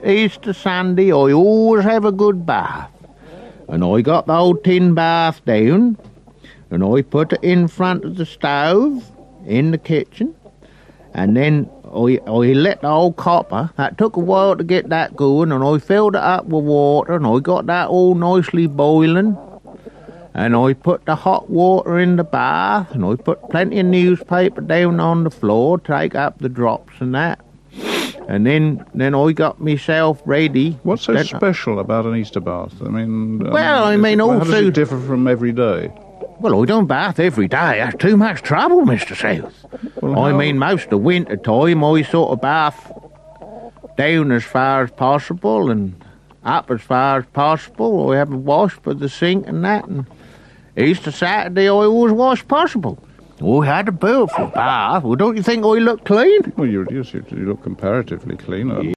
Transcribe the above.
Easter Sunday, I always have a good bath. And I got the old tin bath down, and I put it in front of the stove in the kitchen, and then I lit the old copper. That took a while to get that going, and I filled it up with water, and I got that all nicely boiling. And I put the hot water in the bath, and I put plenty of newspaper down on the floor to take up the drops and that. And then I got myself ready. What's so special about an Easter bath? I mean, how does it differ from every day? Well, I don't bath every day. That's too much trouble, Mr. South. Well, most of the winter time, I sort of bath down as far as possible and up as far as possible. I have a wash with the sink and that. And Easter Saturday, I always wash possible. I had a beautiful bath. Well, don't you think I look clean? Well, you look comparatively clean.